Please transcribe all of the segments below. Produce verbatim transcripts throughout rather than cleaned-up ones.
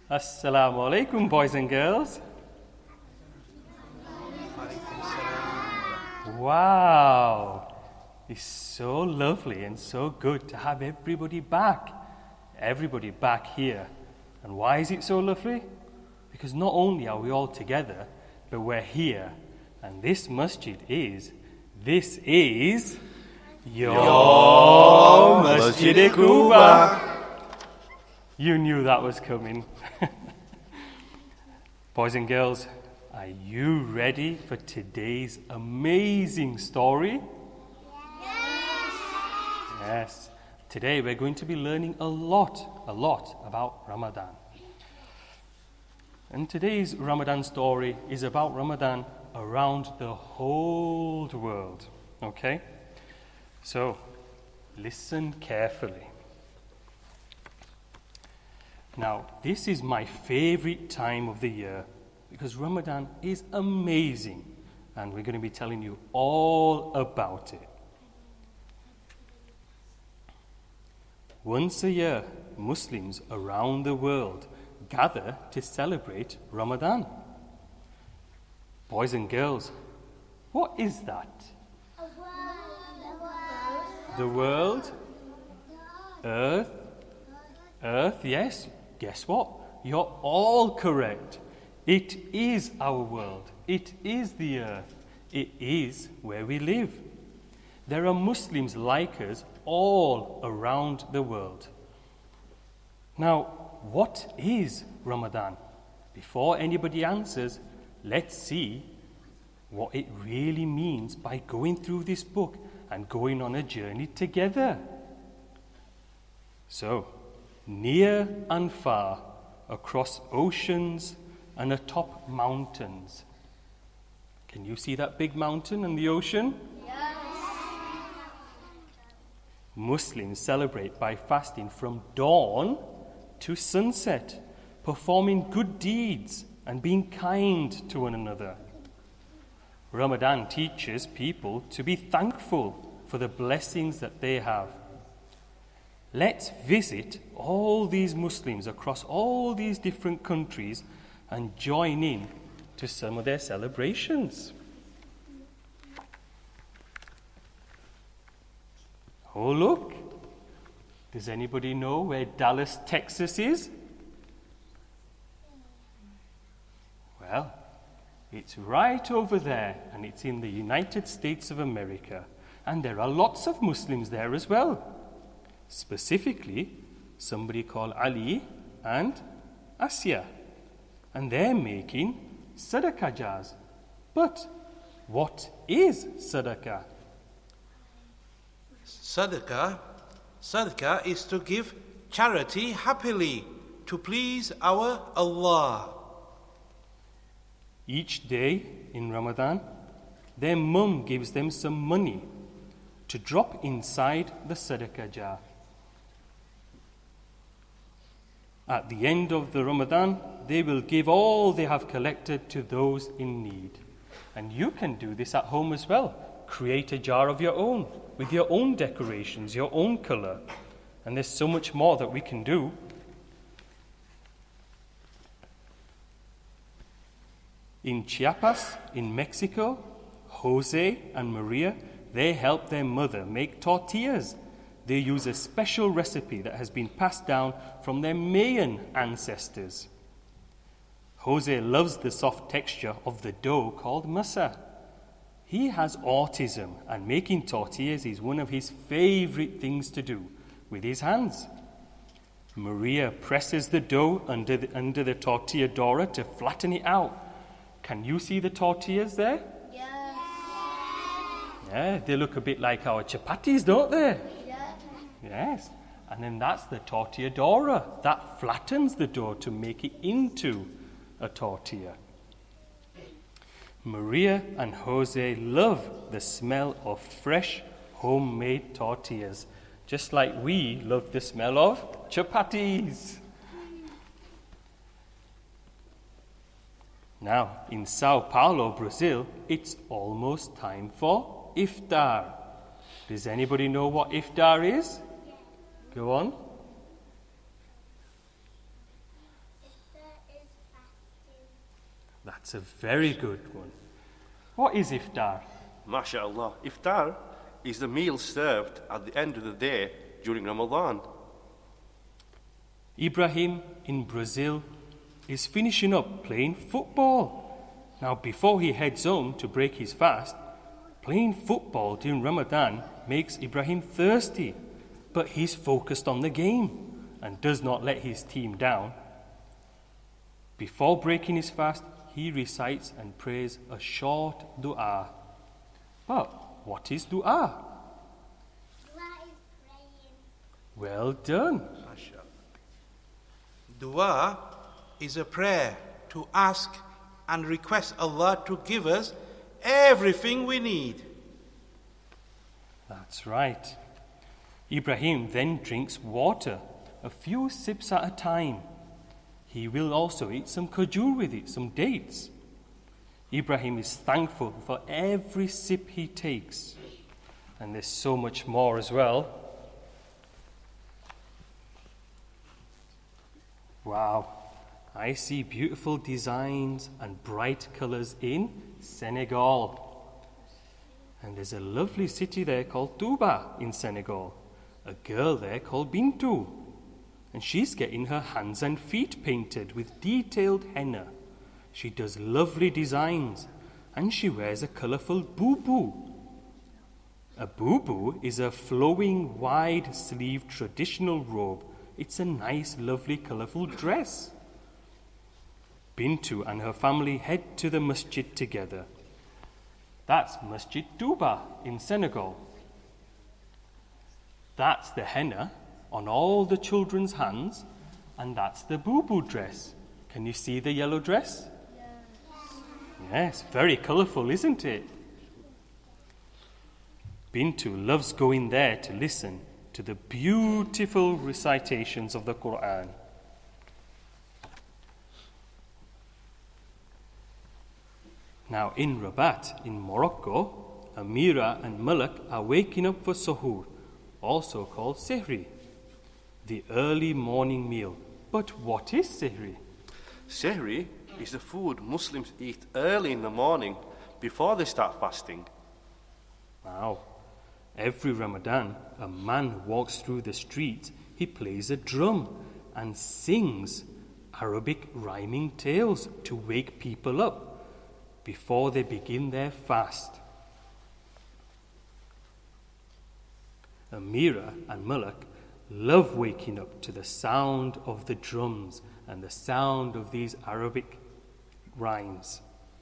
Assalamu alaikum, boys and girls. Wow, it's so lovely and so good to have everybody back. Everybody back here. And why is it so lovely? Because not only are we all together, but we're here. And this masjid is, this is your, your Masjid Quba. You knew that was coming. Boys and girls, are you ready for today's amazing story? Yes. Yes. Today we're going to be learning a lot, a lot about Ramadan. And today's Ramadan story is about Ramadan around the whole world. Okay? So, listen carefully. Now, this is my favorite time of the year because Ramadan is amazing and we're going to be telling you all about it. Once a year, Muslims around the world gather to celebrate Ramadan. Boys and girls, what is that? The world? Earth? Earth, yes. Guess what? You're all correct. It is our world. It is the earth. It is where we live. There are Muslims like us all around the world. Now, what is Ramadan? Before anybody answers, let's see what it really means by going through this book and going on a journey together. So, near and far, across oceans and atop mountains. Can you see that big mountain and the ocean? Yes. Muslims celebrate by fasting from dawn to sunset, performing good deeds and being kind to one another. Ramadan teaches people to be thankful for the blessings that they have. Let's visit all these Muslims across all these different countries and join in to some of their celebrations. Oh, look. Does anybody know where Dallas, Texas is? Well, it's right over there, and it's in the United States of America. And there are lots of Muslims there as well. Specifically, somebody called Ali and Asya. And they're making sadaqah jars. But what is sadaqah? Sadaqah, sadaqah is to give charity happily to please our Allah. Each day in Ramadan, their mum gives them some money to drop inside the sadaqah jar. At the end of the Ramadan, they will give all they have collected to those in need. And you can do this at home as well. Create a jar of your own, with your own decorations, your own color. And there's so much more that we can do. In Chiapas, in Mexico, Jose and Maria, they help their mother make tortillas. They use a special recipe that has been passed down from their Mayan ancestors. Jose loves the soft texture of the dough called masa. He has autism, and making tortillas is one of his favorite things to do with his hands. Maria presses the dough under the, under the tortilla dora to flatten it out. Can you see the tortillas there? Yes. Yeah, they look a bit like our chapatis, don't they? Yes. Yes. And then that's the tortilla dora. That flattens the dough to make it into a tortilla. Maria and Jose love the smell of fresh homemade tortillas, just like we love the smell of chapatis. Now, in Sao Paulo, Brazil, it's almost time for iftar. Does anybody know what iftar is? Go on. Iftar That's a very good one. What is iftar? MashaAllah. Iftar is the meal served at the end of the day during Ramadan. Ibrahim in Brazil is finishing up playing football. Now, before he heads home to break his fast, playing football during Ramadan makes Ibrahim thirsty, but he's focused on the game and does not let his team down. Before breaking his fast, he recites and prays a short dua. But what is dua? Dua is praying. Well done. MashaAllah. Dua is a prayer to ask and request Allah to give us everything we need. That's right. Ibrahim then drinks water, a few sips at a time. He will also eat some khajur with it, some dates. Ibrahim is thankful for every sip he takes. And there's so much more as well. Wow, I see beautiful designs and bright colors in Senegal. And there's a lovely city there called Touba in Senegal. A girl there called Bintu. And she's getting her hands and feet painted with detailed henna. She does lovely designs, and she wears a colourful bubu. A bubu is a flowing, wide-sleeved traditional robe. It's a nice, lovely, colourful dress. Bintu and her family head to the masjid together. That's Masjid Touba in Senegal. That's the henna on all the children's hands, and that's the bubu dress. Can you see the yellow dress? Yes, yes, very colourful, isn't it? Bintu loves going there to listen to the beautiful recitations of the Quran. Now in Rabat, in Morocco, Amira and Malak are waking up for suhoor, also called sehri, the early morning meal. But what is sehri? Sehri is the food Muslims eat early in the morning before they start fasting. Wow. Every Ramadan, a man walks through the streets, he plays a drum and sings Arabic rhyming tales to wake people up before they begin their fast. Amira and Malak love waking up to the sound of the drums and the sound of these Arabic rhymes.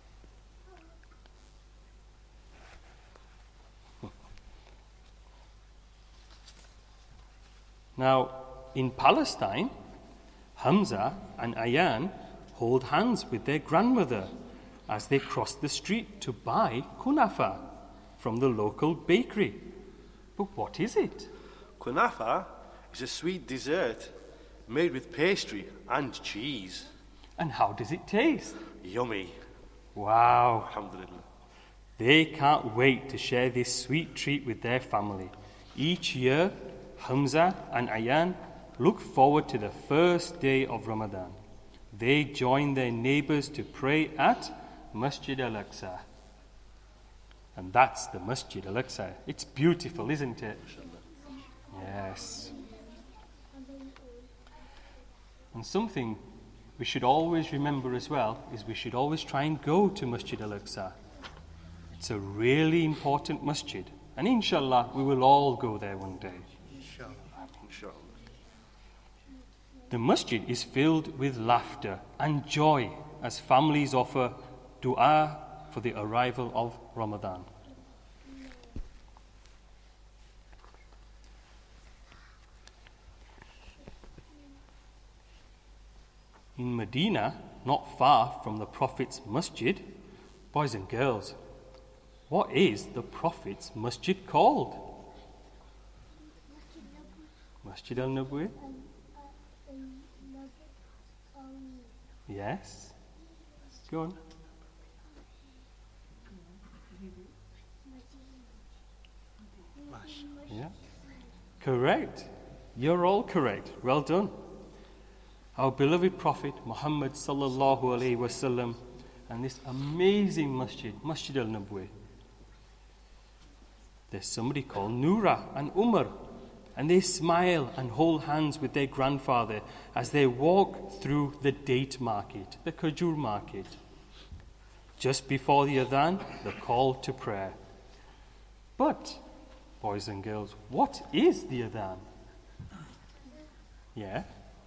Now, in Palestine, Hamza and Ayan hold hands with their grandmother as they cross the street to buy kunafa from the local bakery. But what is it? Kunafa is a sweet dessert made with pastry and cheese. And how does it taste? Yummy. Wow. Alhamdulillah. They can't wait to share this sweet treat with their family. Each year, Hamza and Ayan look forward to the first day of Ramadan. They join their neighbors to pray at Masjid Al-Aqsa. And that's the Masjid Al-Aqsa. It's beautiful, isn't it? Yes. And something we should always remember as well is we should always try and go to Masjid Al-Aqsa. It's a really important masjid. And inshallah, we will all go there one day. Inshallah. The masjid is filled with laughter and joy as families offer dua for the arrival of Ramadan. In Medina, not far from the Prophet's masjid, boys and girls, what is the Prophet's masjid called? Masjid al-Nabawi? Yes. Go on. Yeah. Correct. You're all correct. Well done. Our beloved Prophet Muhammad sallallahu alaihi wasallam and this amazing masjid, Masjid al-Nabawi, there's somebody called Noura and Umar, and they smile and hold hands with their grandfather as they walk through the date market, the Khajur market. Just before the adhan, the call to prayer. But, boys and girls, what is the adhan? Yeah?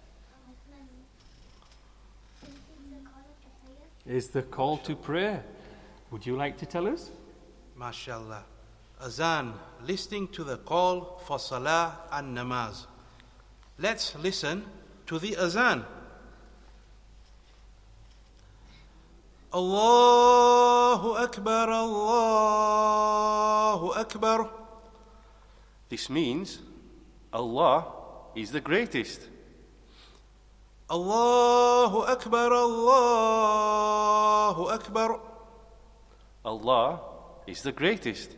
Is the call to prayer. Would you like to tell us? MashaAllah. Azan, listening to the call for salah and namaz. Let's listen to the azan. Allahu Akbar, Allahu Akbar. This means Allah is the greatest. Allahu Akbar, Allahu Akbar. Allah is the greatest.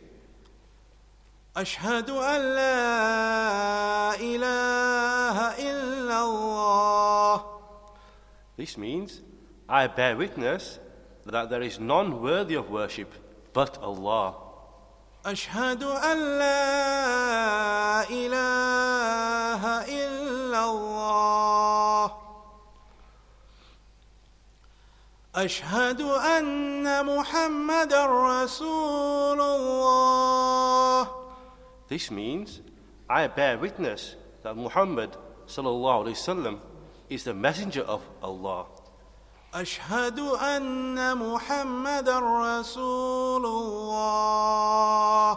أشهد أن لا إله إلا الله. This means I bear witness that there is none worthy of worship but Allah. أشهد أن لا إله إلا الله. أشهد أن محمد رسول الله. This means I bear witness that Muhammad sallallahu alaihi wasallam is the messenger of Allah. أشهد أن محمد رسول الله.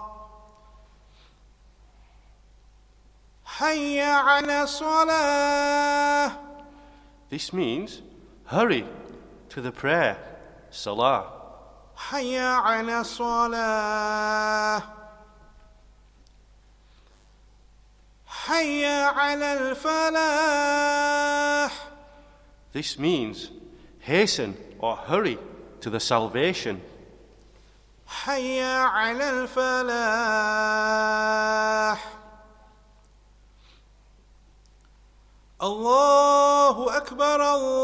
حي على الصلاة. This means hurry to the prayer, salah. حي على الصلاة. حي على الفلاح. This means hasten or hurry to the salvation. حي على الفلاح. الله أكبر,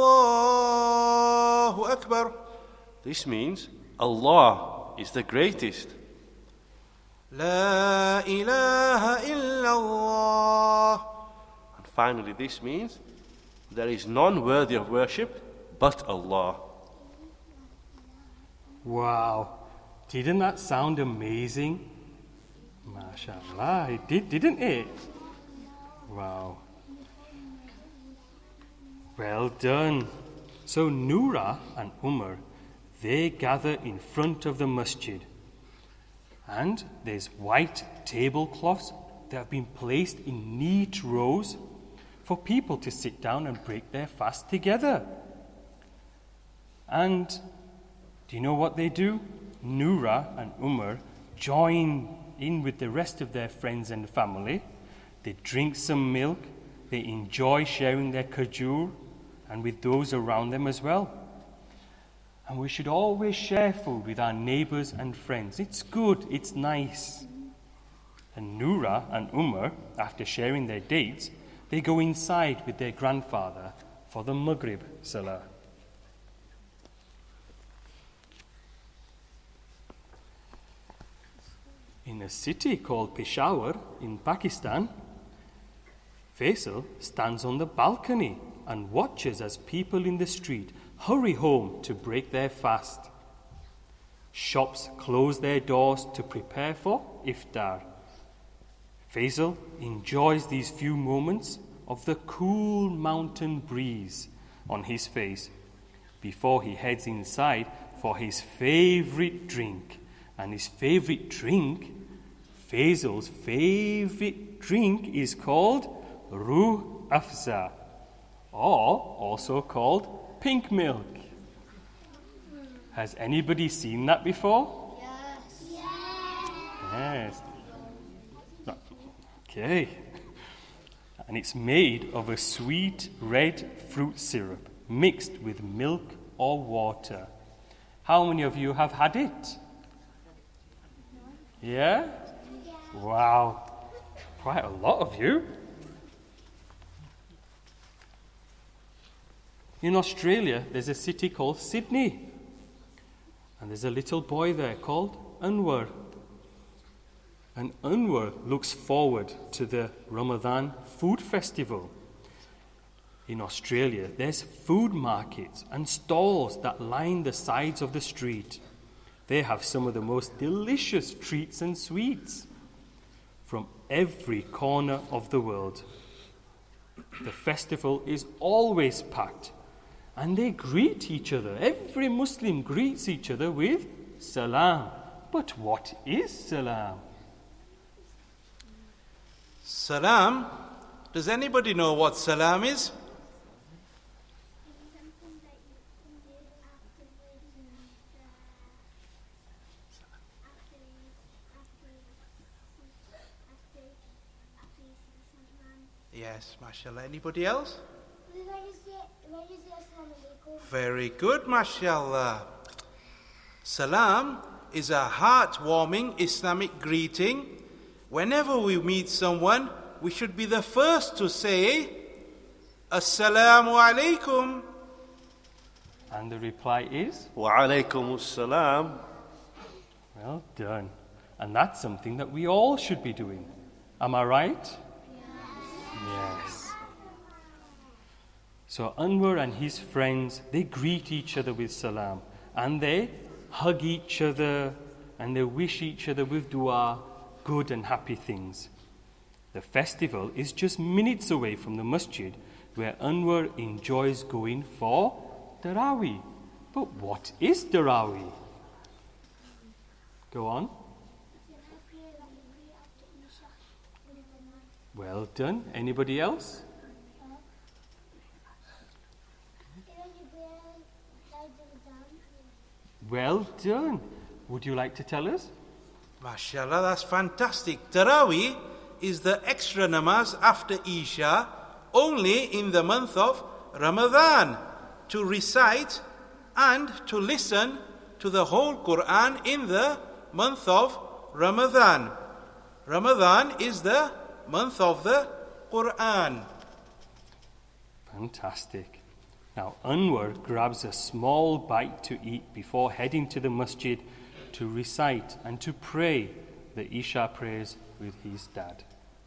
الله أكبر. This means Allah is the greatest. لا إله إلا الله. And finally, this means there is none worthy of worship but Allah. Wow. Didn't that sound amazing? MashaAllah, it did, didn't it? Wow. Well done. So Noura and Umar, they gather in front of the masjid. And there's white tablecloths that have been placed in neat rows for people to sit down and break their fast together. And do you know what they do? Noura and Umar join in with the rest of their friends and family. They drink some milk. They enjoy sharing their khajur and with those around them as well. And we should always share food with our neighbors and friends. It's good, it's nice. And Noura and Umar, after sharing their dates, they go inside with their grandfather for the Maghrib Salah. In a city called Peshawar in Pakistan, Faisal stands on the balcony and watches as people in the street hurry home to break their fast. Shops close their doors to prepare for iftar. Faisal enjoys these few moments of the cool mountain breeze on his face before he heads inside for his favorite drink. And his favorite drink, Faisal's favorite drink, is called Ruh Afza, or also called pink milk. Has anybody seen that before? Yes. Yes. Okay. And it's made of a sweet red fruit syrup mixed with milk or water. How many of you have had it? Yeah? Wow. Quite a lot of you. In Australia, there's a city called Sydney. And there's a little boy there called Anwar. And Anwar looks forward to the Ramadan food festival. In Australia, there's food markets and stalls that line the sides of the street. They have some of the most delicious treats and sweets from every corner of the world. The festival is always packed, and they greet each other. Every Muslim greets each other with salam. But what is salam? Salam. Does anybody know what salam is? Something that you can do afterwards and uh, after you after you after after you see someone. Yes, mashallah. Anybody else? When you say when you say assalamu alaikum. Very good, mashallah. Salam is a heartwarming Islamic greeting. Whenever we meet someone, we should be the first to say, Assalamu alaikum. And the reply is, Wa alaykum as-salam. well done. And that's something that we all should be doing. Am I right? Yes. So Anwar and his friends, they greet each other with salam. And they hug each other and they wish each other with dua, good and happy things. The festival is just minutes away from the masjid where Anwar enjoys going for Tarawih. But what is Tarawih? Go on. Well done. Anybody else? Well done. Would you like to tell us? Mashallah, that's fantastic. Tarawih is the extra namaz after Isha, only in the month of Ramadan, to recite and to listen to the whole Quran in the month of Ramadan. Ramadan is the month of the Quran. Fantastic. Now Anwar grabs a small bite to eat before heading to the masjid to recite and to pray the Isha prayers with his dad.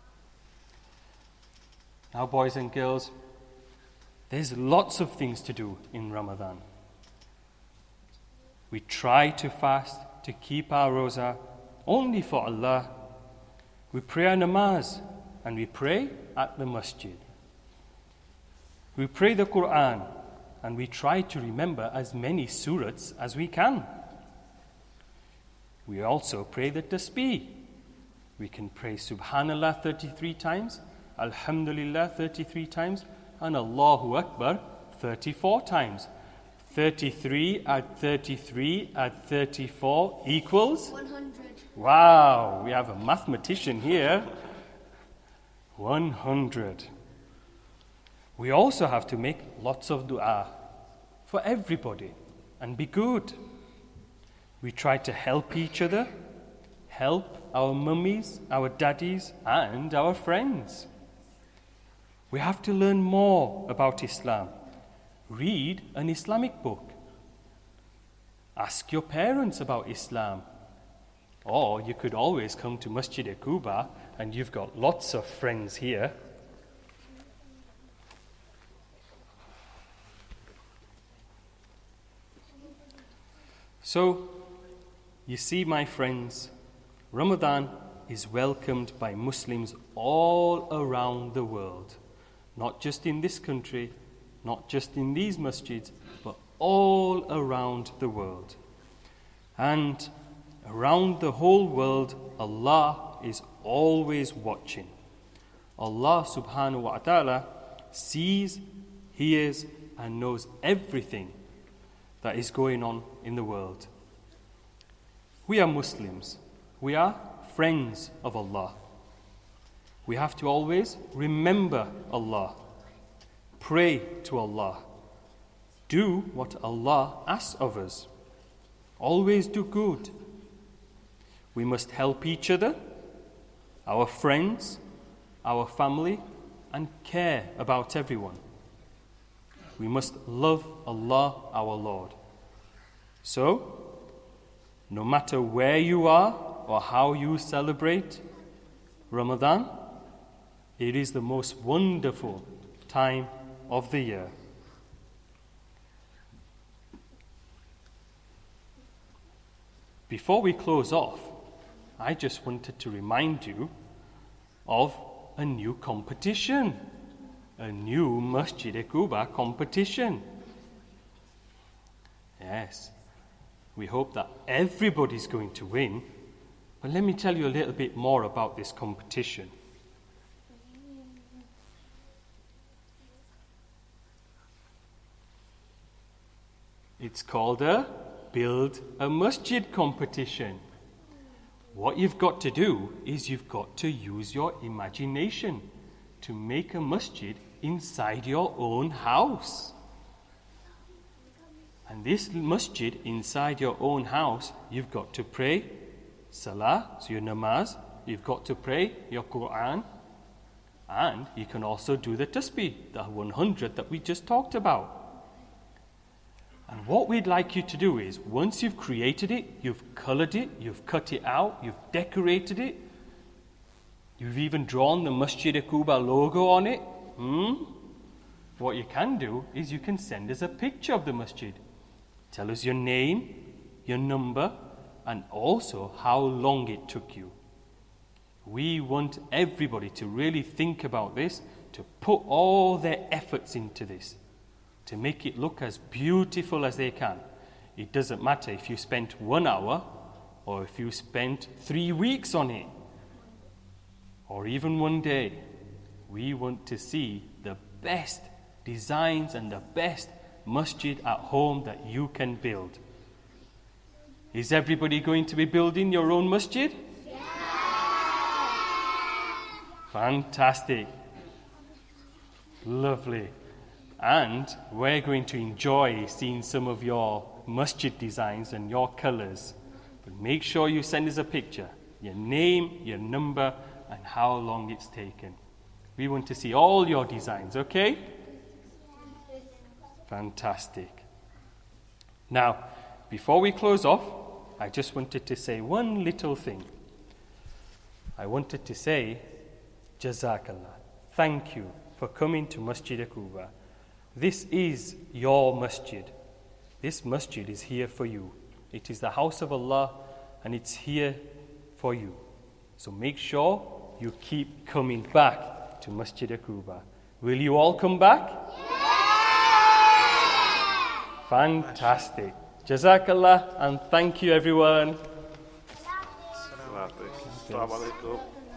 Now, boys and girls, there's lots of things to do in Ramadan. We try to fast, to keep our roza, only for Allah. We pray our namaz, and we pray at the masjid. We pray the Quran, and we try to remember as many surahs as we can. We also pray the tasbih. We can pray Subhanallah thirty-three times, Alhamdulillah thirty-three times, and Allahu Akbar thirty-four times. thirty-three add thirty-three add thirty-four equals? one hundred. Wow, we have a mathematician here. one hundred. We also have to make lots of dua for everybody and be good. We try to help each other, help our mummies, our daddies, and our friends. We have to learn more about Islam. Read an Islamic book. Ask your parents about Islam. Or you could always come to Masjid-e-Quba, and you've got lots of friends here. So, you see, my friends, Ramadan is welcomed by Muslims all around the world. Not just in this country, not just in these masjids, but all around the world. And around the whole world, Allah is always watching. Allah subhanahu wa ta'ala sees, hears, and knows everything that is going on in the world. We are Muslims. We are friends of Allah. We have to always remember Allah, pray to Allah, do what Allah asks of us, always do good. We must help each other, our friends, our family, and care about everyone. We must love Allah, our Lord. So, No matter where you are or how you celebrate Ramadan, it is the most wonderful time of the year. Before we close off, I just wanted to remind you of a new competition, a new Masjid-e-Quba competition. Yes, we hope that everybody's going to win, but let me tell you a little bit more about this competition. It's called a Build a Masjid competition. What you've got to do is you've got to use your imagination to make a masjid inside your own house. And this masjid inside your own house, you've got to pray salah, so your namaz, you've got to pray your Quran, and you can also do the tasbih, the one hundred that we just talked about. And what we'd like you to do is, once you've created it, you've colored it, you've cut it out, you've decorated it, you've even drawn the Masjid-e-Quba logo on it, hmm? What you can do is you can send us a picture of the masjid. Tell us your name, your number, and also how long it took you. We want everybody to really think about this, to put all their efforts into this, to make it look as beautiful as they can. It doesn't matter if you spent one hour or if you spent three weeks on it or even one day. We want to see the best designs and the best masjid at home that you can build. Is everybody going to be building your own masjid? Yeah. Fantastic. Lovely. And we're going to enjoy seeing some of your masjid designs and your colors. But make sure you send us a picture, your name, your number, and how long it's taken. We want to see all your designs, okay? Fantastic. Now, before we close off, I just wanted to say one little thing. I wanted to say, Jazakallah. Thank you for coming to Masjid-e-Quba. This is your masjid. This masjid is here for you. It is the house of Allah and it's here for you. So make sure you keep coming back to Masjid-e-Quba. Will you all come back? Yeah! Fantastic. Jazakallah and thank you everyone. Assalamu alaikum.